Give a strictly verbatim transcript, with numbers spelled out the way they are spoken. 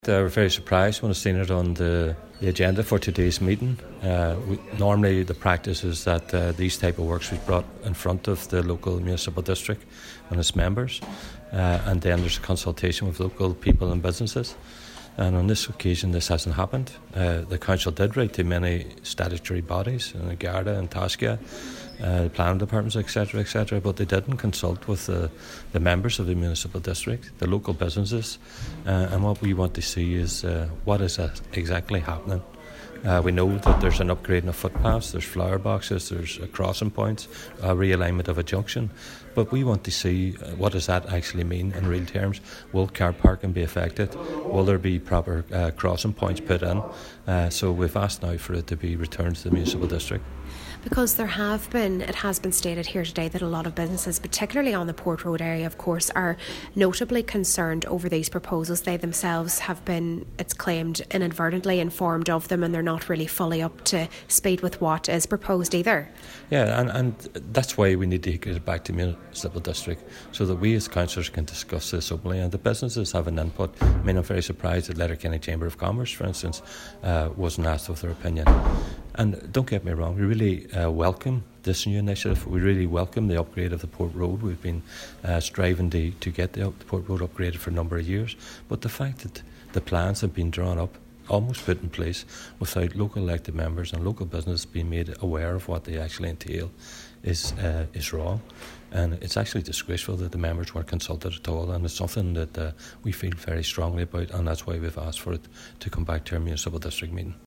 I was very surprised when I seen it on the, the agenda for today's meeting. Uh, we, normally the practice is that uh, these type of works was brought in front of the local municipal district and its members, uh, and then there's a consultation with local people and businesses. And on this occasion this hasn't happened. Uh, the council did write to many statutory bodies, uh, Garda and Tasca, uh, planning departments, etc, etc, but they didn't consult with the, the members of the municipal district, the local businesses, uh, and what we want to see is uh, what is uh, exactly happening. Uh, we know that there's an upgrading of footpaths, there's flower boxes, there's uh, crossing points, a realignment of a junction, but we want to see uh, what does that actually mean in real terms. Will car parking be affected? Will there be proper uh, crossing points put in? Uh, so we've asked now for it to be returned to the municipal district. Because there have been, it has been stated here today that a lot of businesses, particularly on the Port Road area, of course, are notably concerned over these proposals. They themselves have been, it's claimed, inadvertently informed of them, and they're not really fully up to speed with what is proposed either. Yeah, and, and that's why we need to get it back to municipal district, so that we as councillors can discuss this openly and the businesses have an input. I mean, I'm very surprised that Letterkenny Chamber of Commerce, for instance, uh, wasn't asked of their opinion. And don't get me wrong, we really uh, welcome this new initiative. We really welcome the upgrade of the Port Road. We've been uh, striving to, to get the, the Port Road upgraded for a number of years. But the fact that the plans have been drawn up, almost put in place, without local elected members and local business being made aware of what they actually entail is uh, is wrong. And it's actually disgraceful that the members weren't consulted at all, and it's something that uh, we feel very strongly about, and that's why we've asked for it to come back to our municipal district meeting.